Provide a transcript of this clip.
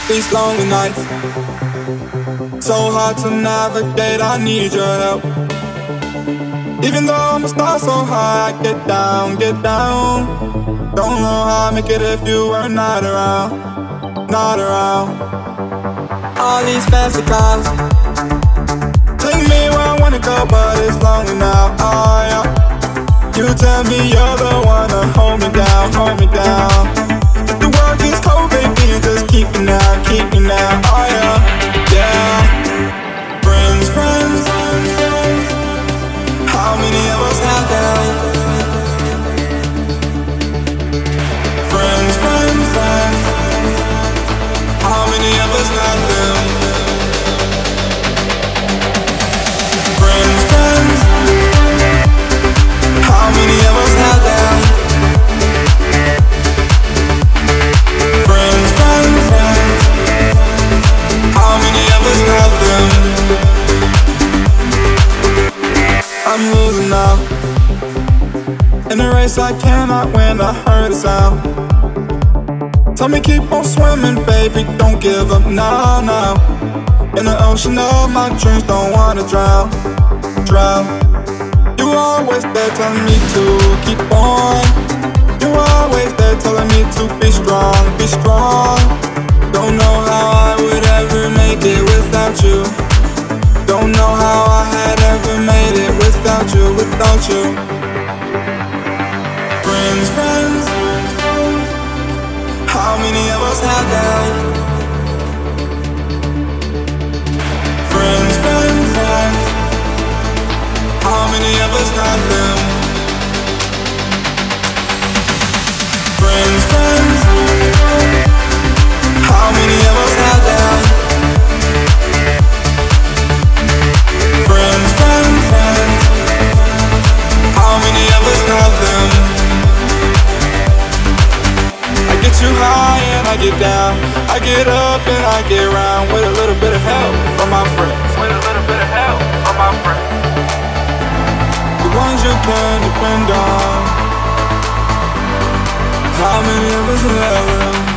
These lonely nights, so hard to navigate, I need your help. Even though I'm a star so high, I get down, get down. Don't know how I make it if you were not around, not around. All these fancy cars take me where I wanna go, but it's lonely now, oh yeah. You tell me you're the one to hold me down, hold me down. If the world gets cold, baby, you just keep me now, oh yeah, yeah. Friends, friends, how many of us have them? Friends, friends, friends, how many of us have them? Friends, friends, how many of us have them? Friends, friends, friends, how many of us have them? I'm losing now. In a race I cannot win, I heard a sound. Tell me keep on swimming, baby, don't give up now, now. In the ocean of my dreams, don't wanna drown, drown. You were always there telling me to keep on. You were always there telling me to be strong, be strong. Don't know how I would ever make it without you. Don't know how I had ever made it without you, without you. Friends, friends, how many of us have them? Friends, friends, friends, how many of us have them? Friends, friends, how many of us have them? Friends, friends, friends, how many of us have them? I get too high and I get down, I get up and I get round with a little bit of help from my friends, with a little bit of help from my friends. The ones you can depend on. How many of us have them?